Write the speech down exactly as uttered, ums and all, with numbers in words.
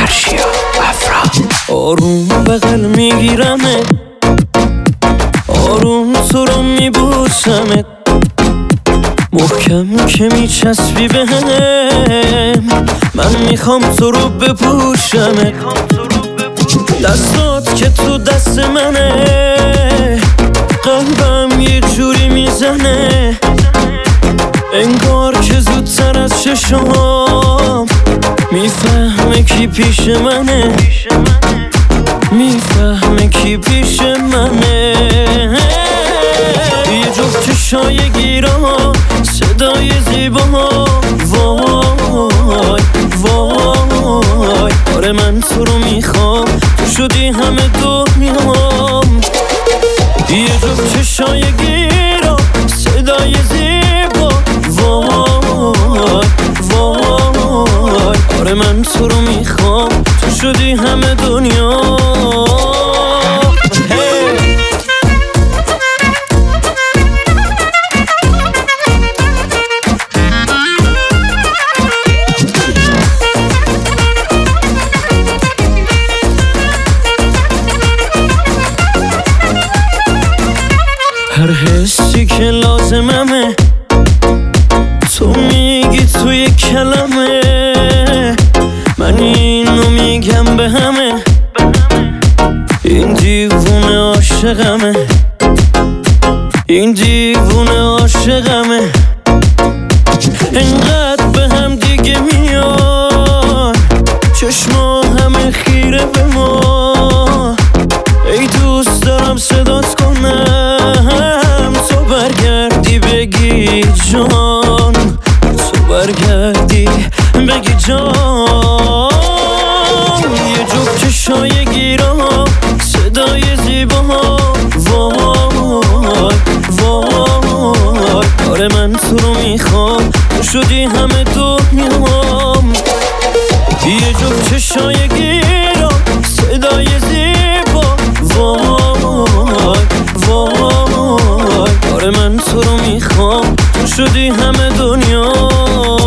فرشیا افرا. آروم بغل میگیرمت، آروم تو رو میبوسمت، محکم که میچسبی بهم، من میخوام تو رو بپوشمت. دستات که تو دست منه، قلبم یه جوری میزنه، انگار که زودتر از چشام میفهمه کی پیش منه، میفهمه کی پیش منه. یه جفت چشای گیرا، صدای زیبا، وای وای. آره من تو رو میخوام، تو شدی همه دنیام. یه جفت چشای گیرا، صدای زیبا، وای وای. آره من تو رو میخوام، تو شدی همه دنیا. هر حسی که لازممه، تو میگی توی کلمه، من اینو میگم به همه، این دیوونه عاشقمه، این دیوونه عاشقمه. انقدر به هم دیگه میان، چشما همه خیره به ما. ای دوست دارم صدات کنم، تو برگردی بگی جان، تو برگردی بگی جان. یه جفت چشای گیرا، صدای زیبا، وای وای. آره من تو رو میخوام، تو شدی همه دنیام. یه جفت چشای گیرا، صدای زیبا، وای وای. آره من تو رو میخوام، تو شدی همه دنیا.